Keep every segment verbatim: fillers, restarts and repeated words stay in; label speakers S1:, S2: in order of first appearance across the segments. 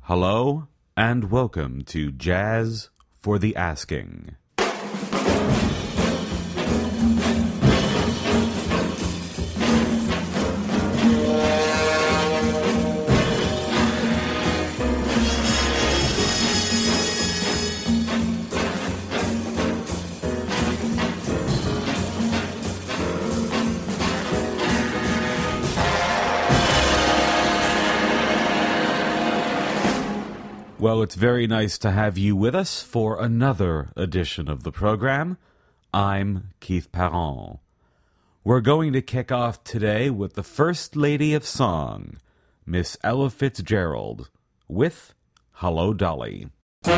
S1: Hello and welcome to Jazz for the Asking. Well, it's very nice to have you with us for another edition of the program. I'm Keith Parent. We're going to kick off today with the First Lady of Song, Miss Ella Fitzgerald, with Hello, Dolly.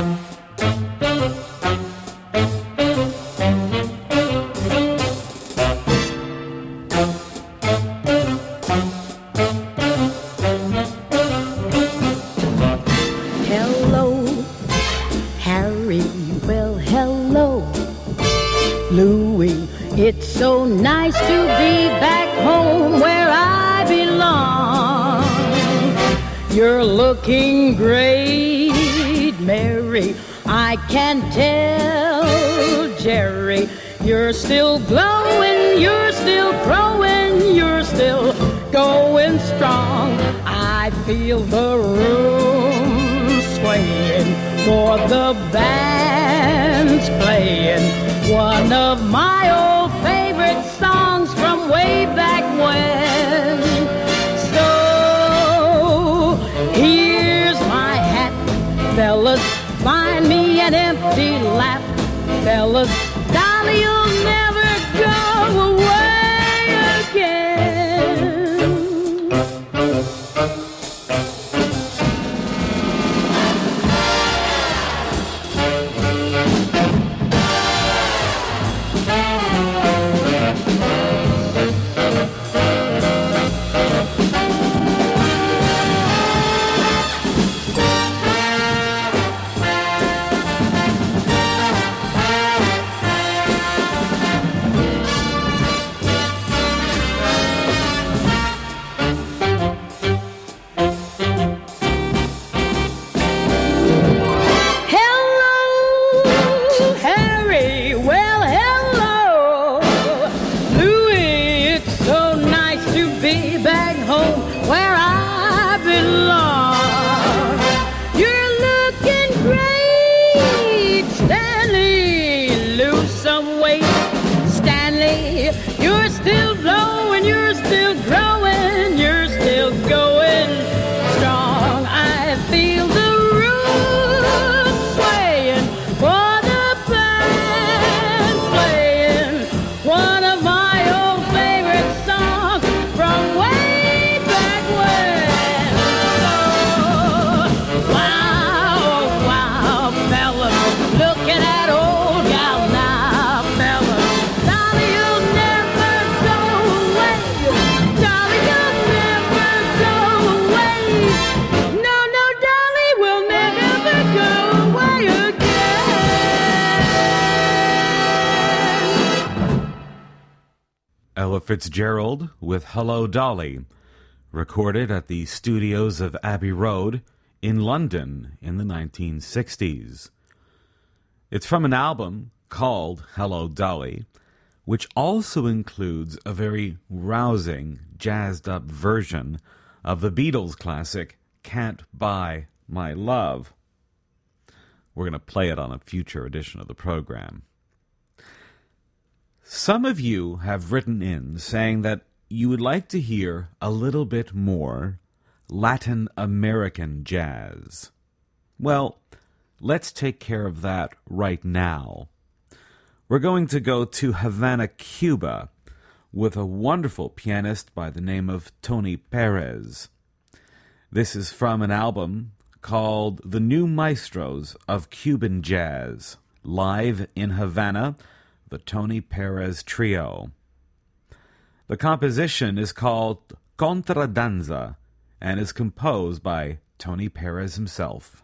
S2: It's so nice to be back home where I belong. You're looking great, Mary, I can tell. Jerry, you're still glowing, you're still growing, you're still going strong. I feel the room swaying for the band's playing one of my old favorite songs from way back when. So here's my hat, fellas, find me an empty lap, fellas, Dolly, you'll never go away again.
S1: Ella Fitzgerald with Hello, Dolly, recorded at the studios of Abbey Road in London in the nineteen sixties. It's from an album called Hello, Dolly, which also includes a very rousing, jazzed-up version of the Beatles classic Can't Buy My Love. We're going to play it on a future edition of the program. Some of you have written in saying that you would like to hear a little bit more Latin American jazz. Well, let's take care of that right now. We're going to go to Havana, Cuba, with a wonderful pianist by the name of Tony Perez. This is from an album called The New Maestros of Cuban Jazz, live in Havana, the Tony Perez Trio. The composition is called Contradanza and is composed by Tony Perez himself.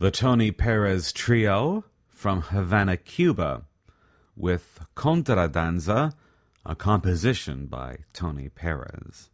S1: the Tony Perez Trio from Havana, Cuba, with Contradanza, a composition by Tony Perez.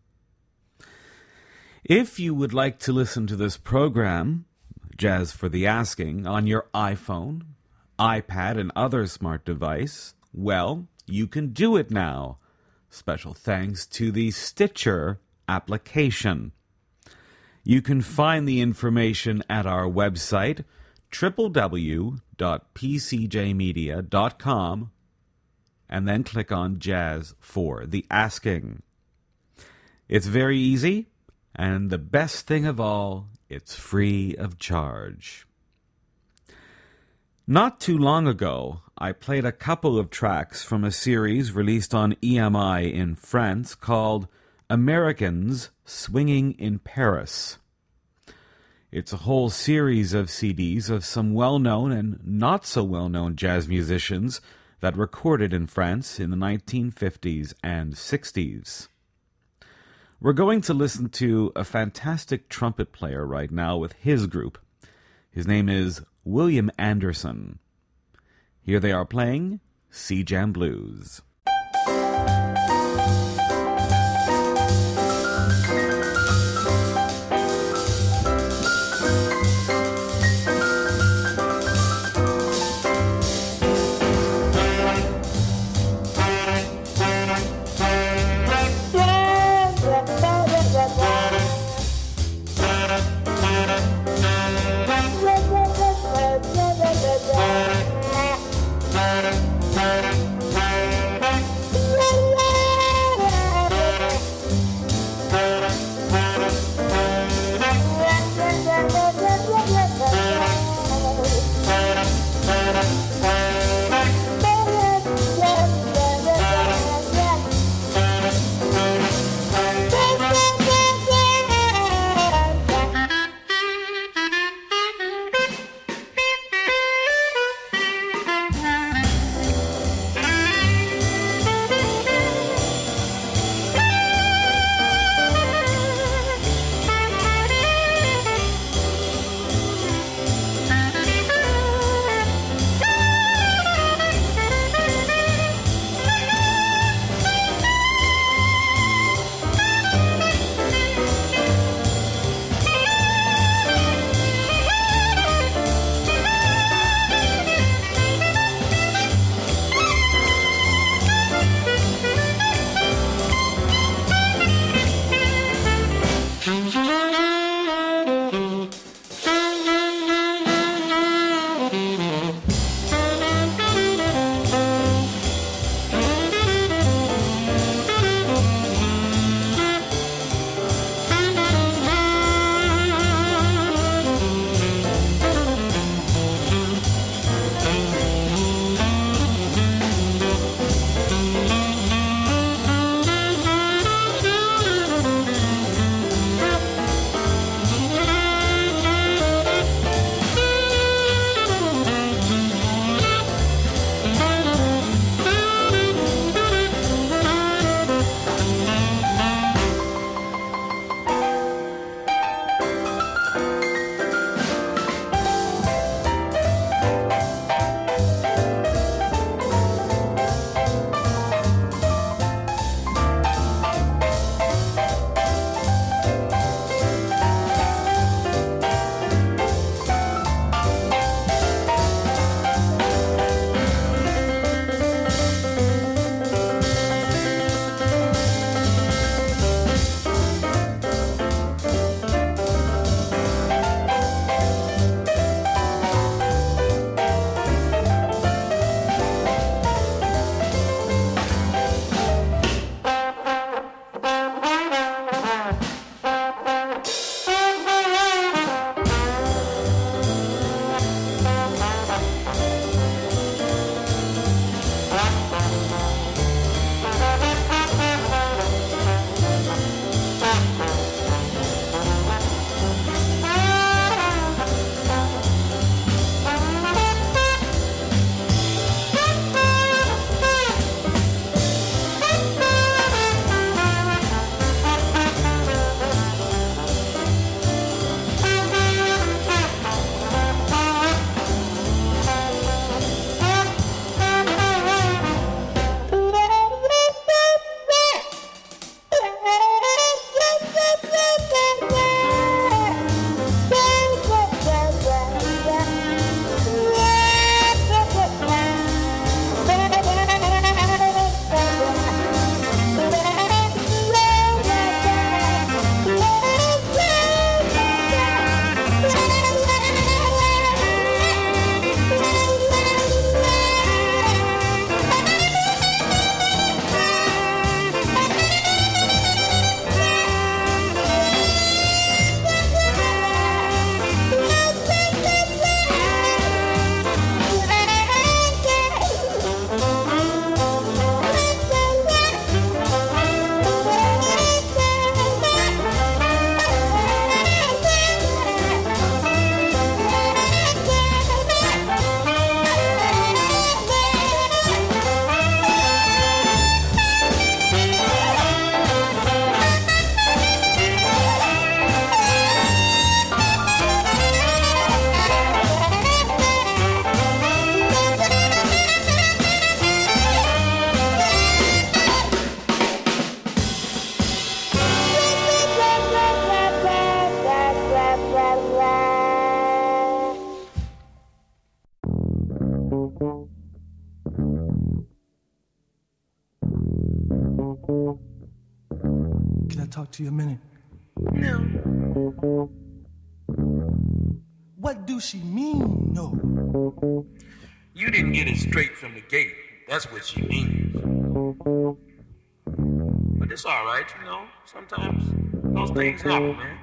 S1: If you would like to listen to this program, Jazz for the Asking, on your iPhone, iPad, and other smart device, well, you can do it now. Special thanks to the Stitcher application. You can find the information at our website, w w w dot p c j media dot com, and then click on Jazz for the Asking. It's very easy, and the best thing of all, it's free of charge. Not too long ago, I played a couple of tracks from a series released on E M I in France called Americans Swinging in Paris. It's a whole series of C Ds of some well-known and not-so-well-known jazz musicians that recorded in France in the nineteen fifties and sixties. We're going to listen to a fantastic trumpet player right now with his group. His name is William Anderson. Here they are playing Sea Jam Blues.
S3: Thank you. talk to you a minute?
S4: No.
S3: What do she mean, no?
S4: You didn't get it straight from the gate. That's what she means. But it's all right, you know. Sometimes those things happen, man.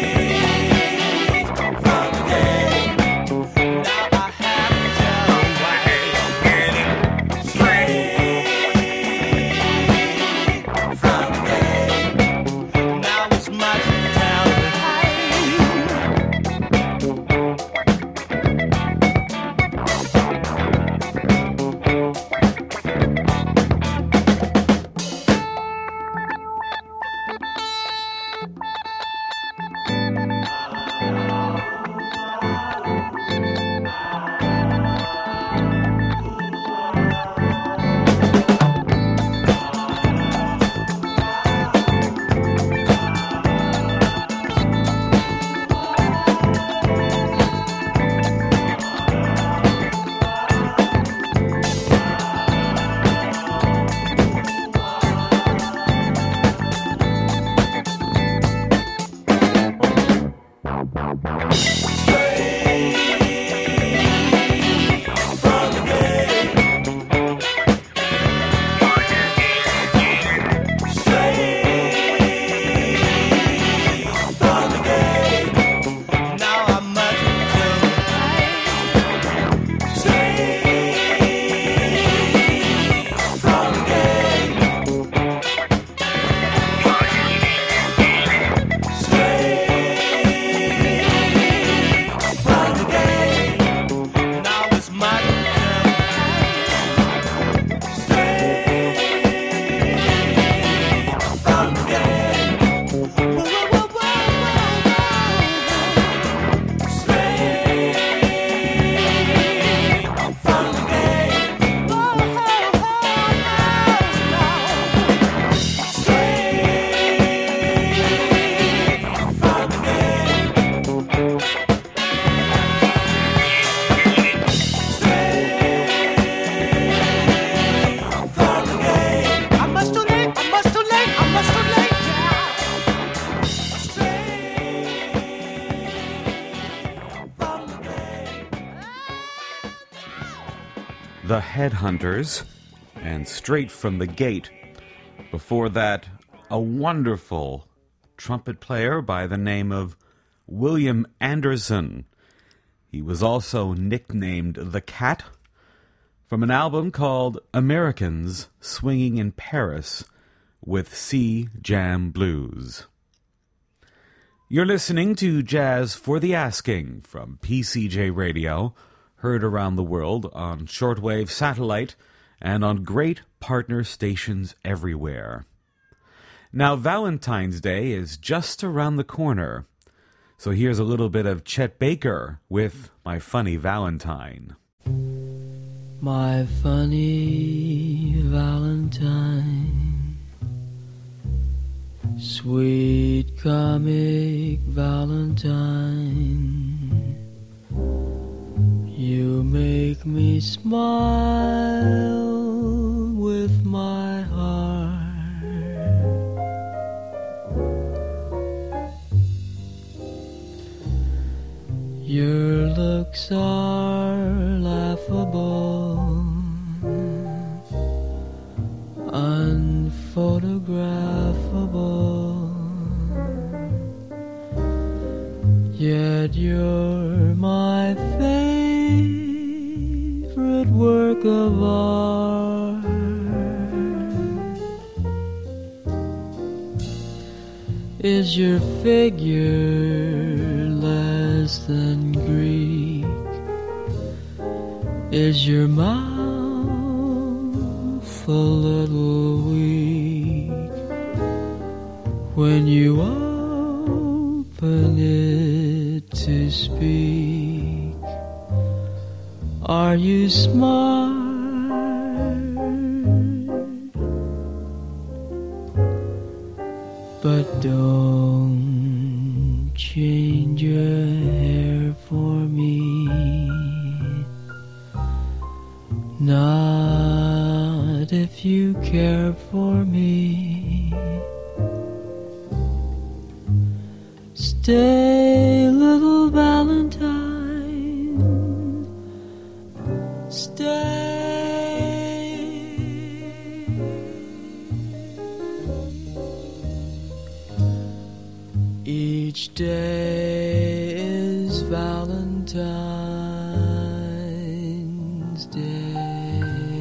S3: Now I have to tell
S1: The Headhunters, and Straight from the Gate. Before that, a wonderful trumpet player by the name of William Anderson. He was also nicknamed The Cat, from an album called Americans Swinging in Paris with Sea Jam Blues. You're listening to Jazz for the Asking from P C J Radio, heard around the world on shortwave satellite and on great partner stations everywhere. Now, Valentine's Day is just around the corner, so here's a little bit of Chet Baker with My Funny Valentine.
S5: My funny Valentine, sweet comic Valentine, you make me smile with my heart. Your looks are laughable, unphotographable, yet you're my favorite work of art. Is your figure less than Greek? Is your mouth a little weak when you open it to speak? Are you smart? But don't change your hair for me, not if you care for me. Stay, little Valentine, stay. Each day is Valentine's Day.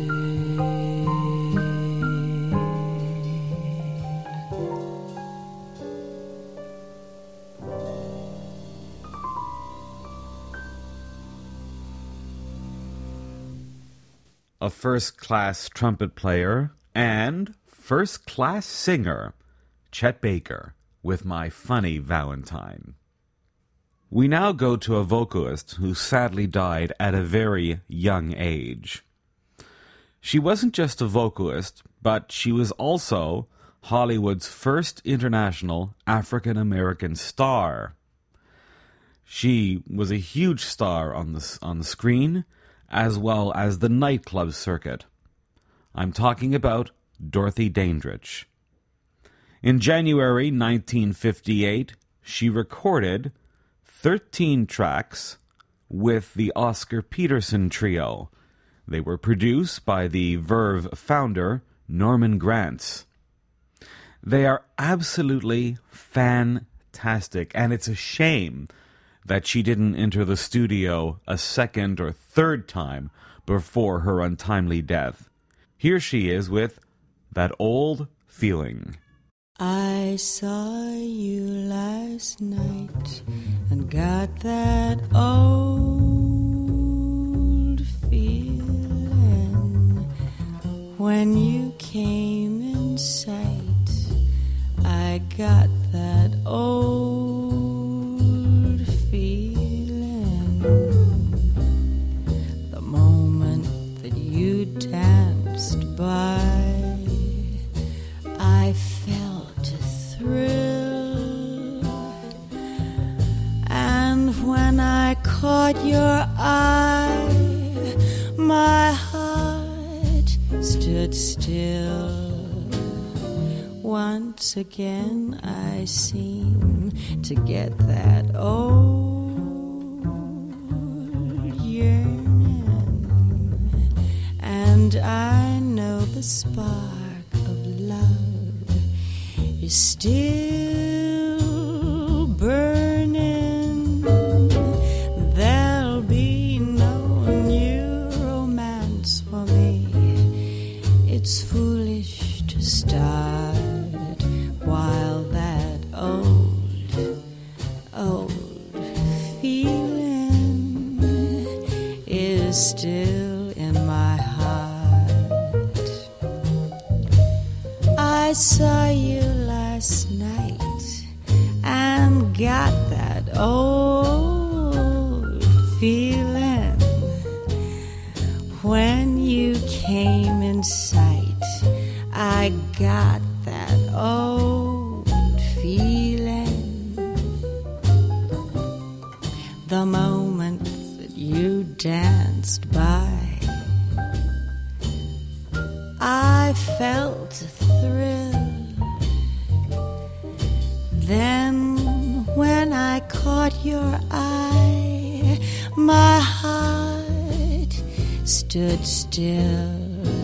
S1: A first-class trumpet player and first-class singer, Chet Baker, with My Funny Valentine. We now go to a vocalist who sadly died at a very young age. She wasn't just a vocalist, but she was also Hollywood's first international African-American star. She was a huge star on the, on the screen, as well as the nightclub circuit. I'm talking about Dorothy Dandridge. In January nineteen fifty-eight, she recorded thirteen tracks with the Oscar Peterson Trio. They were produced by the Verve founder, Norman Granz. They are absolutely fantastic, and it's a shame that she didn't enter the studio a second or third time before her untimely death. Here she is with That Old Feeling.
S6: I saw you last night and got that old feeling. When you came in sight, I got that old feeling. The moment that you danced by, I felt a thrill, and when I caught your eye, my heart stood still. Once again I seem to get that old yearning, And I know the spark of love is still burning. There'll be no new romance for me. It's foolish to start while that old, old feeling is still in my heart. I saw you last night and got that old feeling. When you came in sight, I got that old feeling. The moment that you danced by, I felt a thrill. Then when I caught your eye, my heart stood still.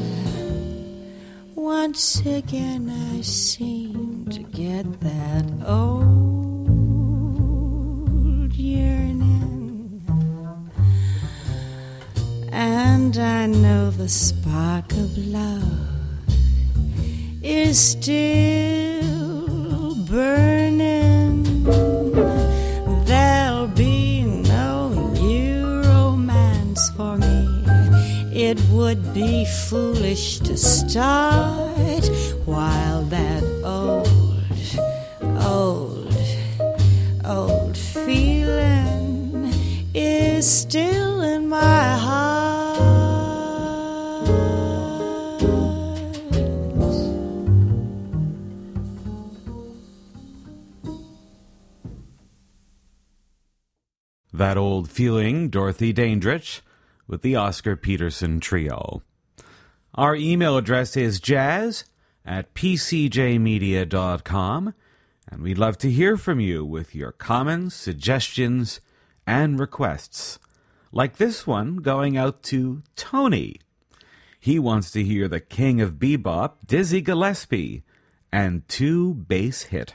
S6: Once again I seemed to get that old yearning. And I know the spark of love is still burning. There'll be no new romance for me. It would be foolish to start while that old, old, old feeling is still in my heart.
S1: That Old Feeling, Dorothy Dandridge, with the Oscar Peterson Trio. Our email address is jazz at p c j media dot com, and we'd love to hear from you with your comments, suggestions, and requests. Like this one going out to Tony. He wants to hear the king of bebop, Dizzy Gillespie, and two bass hit.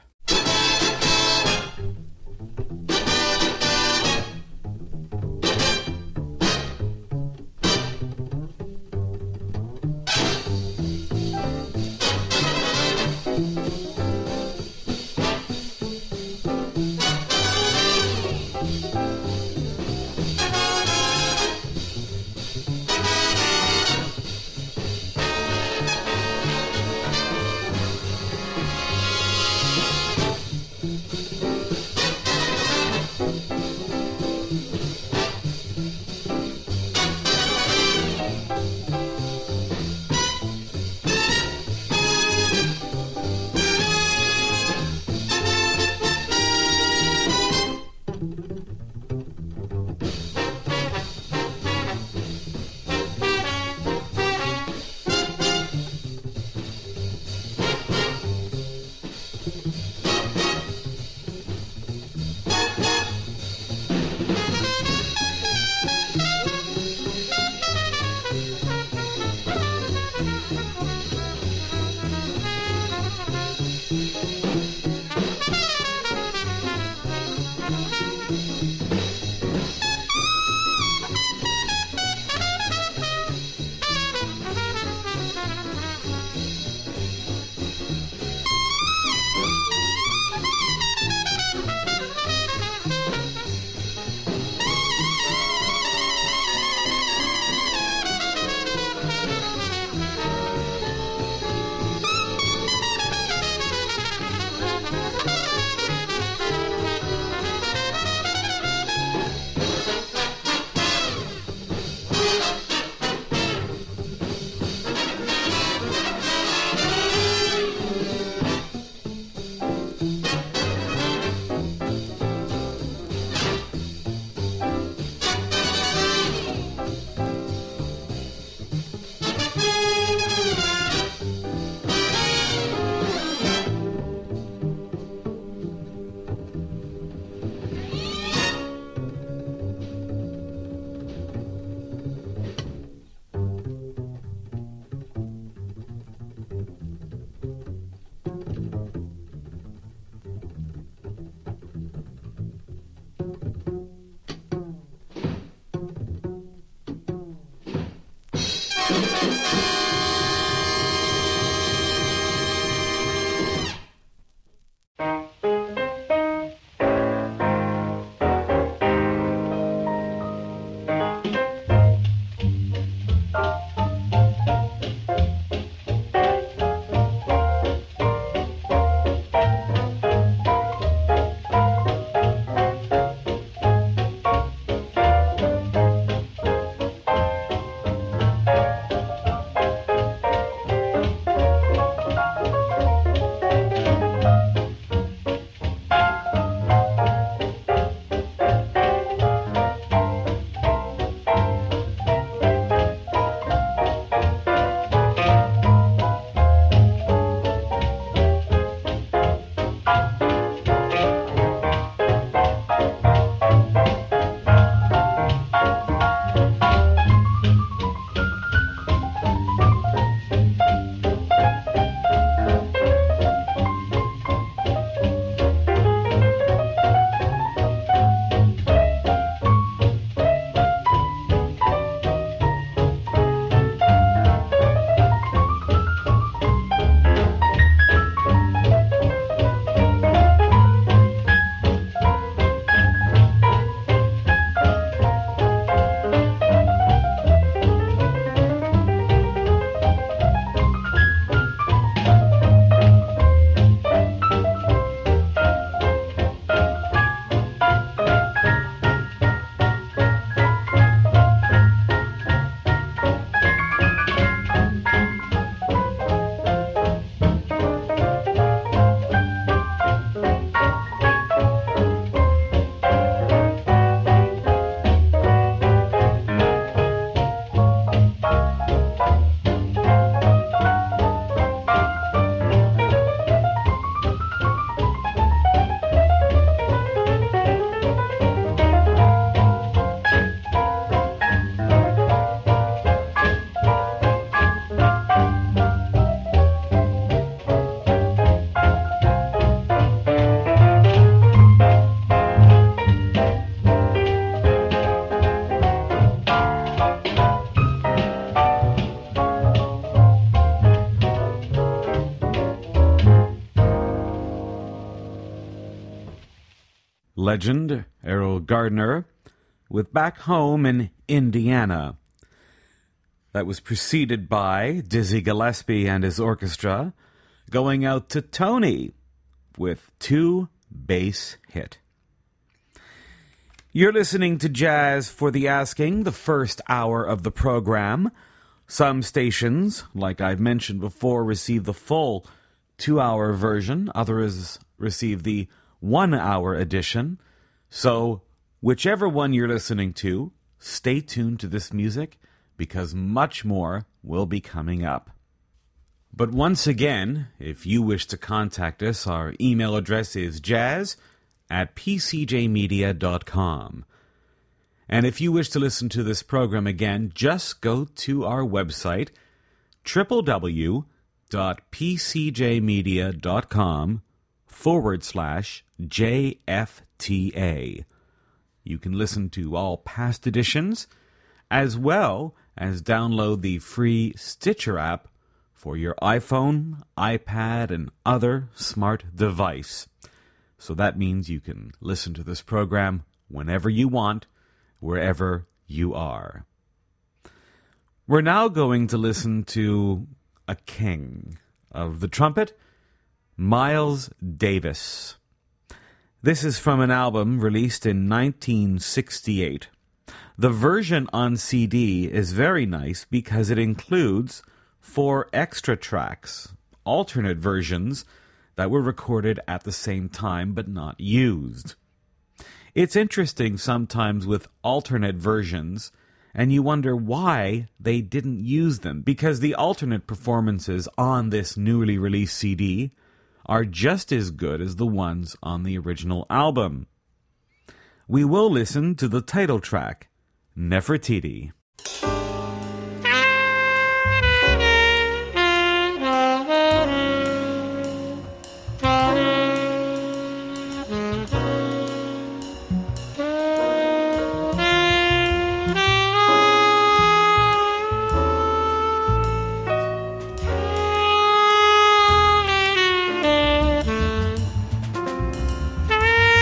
S1: legend Errol Gardner with Back Home in Indiana. That was preceded by Dizzy Gillespie and his orchestra going out to Tony with Two Bass Hit. You're listening to Jazz for the Asking, the first hour of the program. Some stations, like I've mentioned before, receive the full two-hour version. Others receive the one-hour edition. So, whichever one you're listening to, stay tuned to this music because much more will be coming up. But once again, if you wish to contact us, our email address is jazz at p c j media dot com. And if you wish to listen to this program again, just go to our website, w w w dot p c j media dot com forward slash J F T A. You can listen to all past editions, as well as download the free Stitcher app for your iPhone, iPad, and other smart device. So that means you can listen to this program whenever you want, wherever you are. We're now going to listen to a king of the trumpet, Miles Davis. This is from an album released in nineteen sixty-eight. The version on C D is very nice because it includes four extra tracks, alternate versions that were recorded at the same time but not used. It's interesting sometimes with alternate versions, and you wonder why they didn't use them, because the alternate performances on this newly released C D are just as good as the ones on the original album. We will listen to the title track, Nefertiti.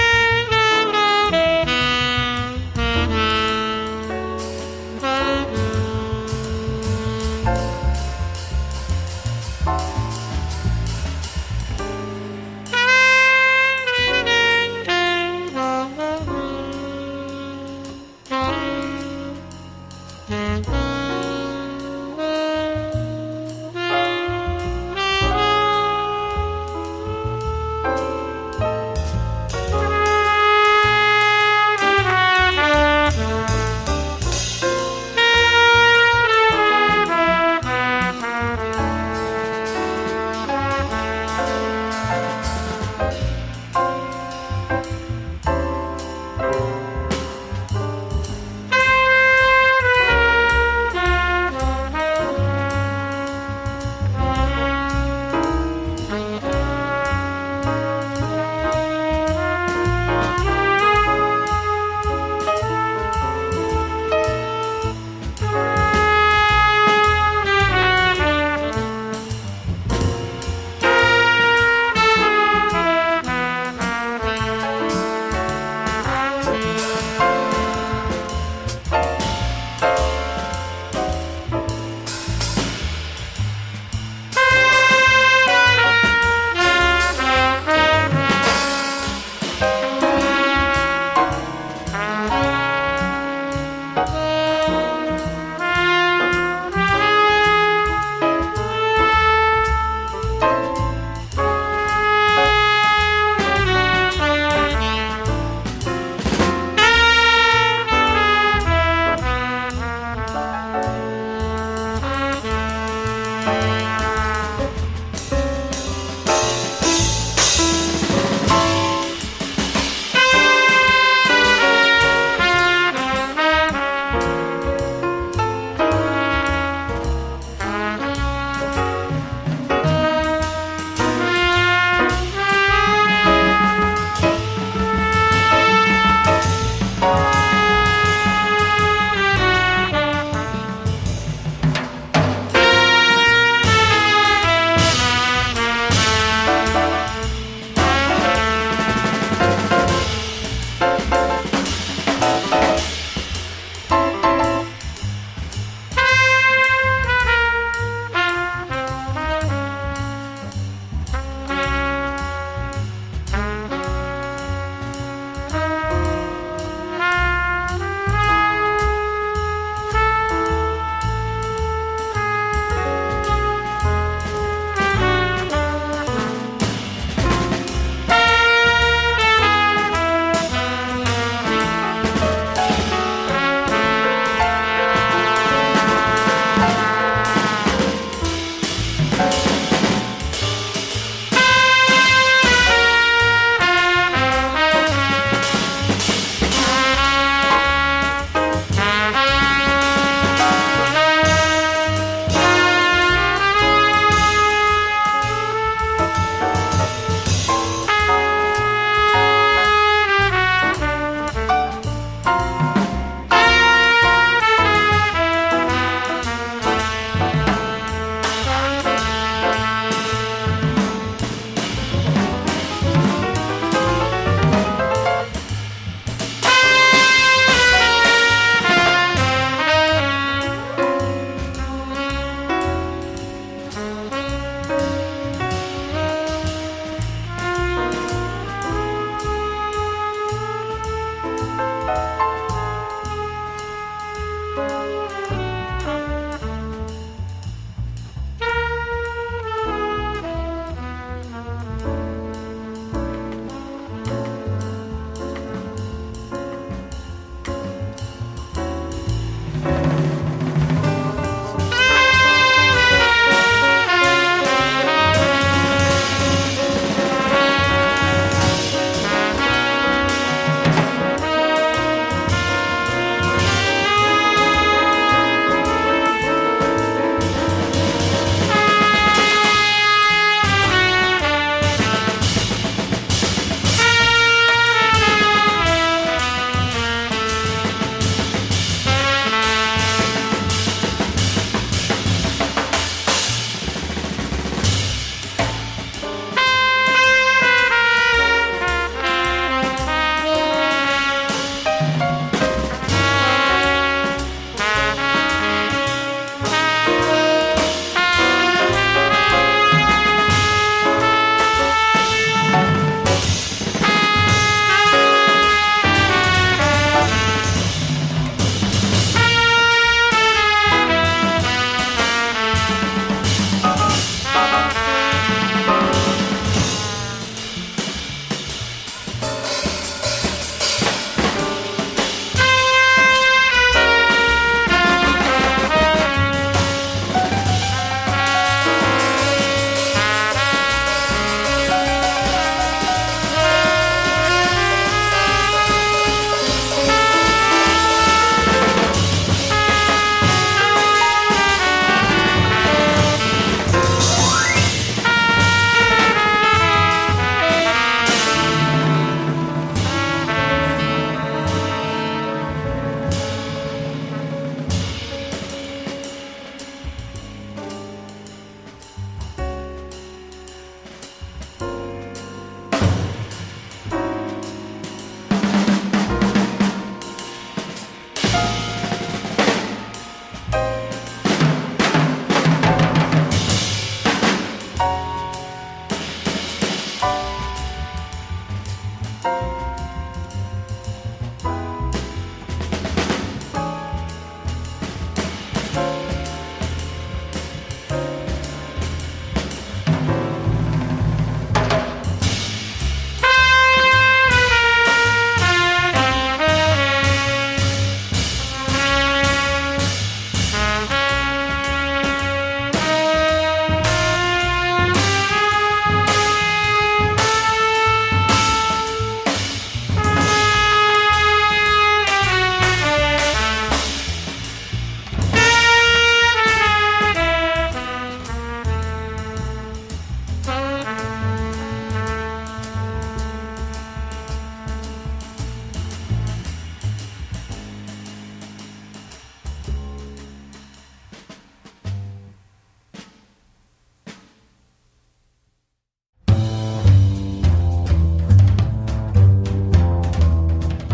S7: Thank you.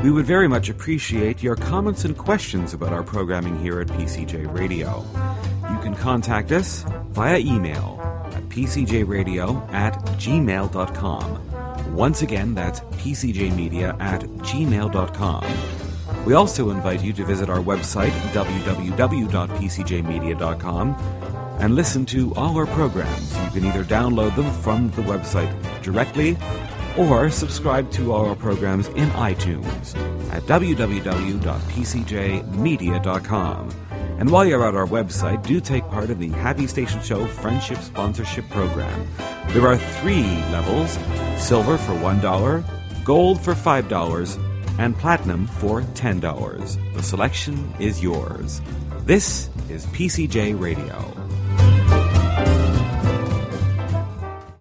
S1: We would very much appreciate your comments and questions about our programming here at P C J Radio. You can contact us via email at p c j radio at gmail dot com. Once again, that's p c j media at gmail dot com. We also invite you to visit our website, w w w dot p c j media dot com, and listen to all our programs. You can either download them from the website directly or subscribe to all our programs in iTunes at w w w dot p c j media dot com. And while you're at our website, do take part in the Happy Station Show Friendship Sponsorship Program. There are three levels: silver for one dollar, gold for five dollars, and platinum for ten dollars. The selection is yours. This is P C J Radio.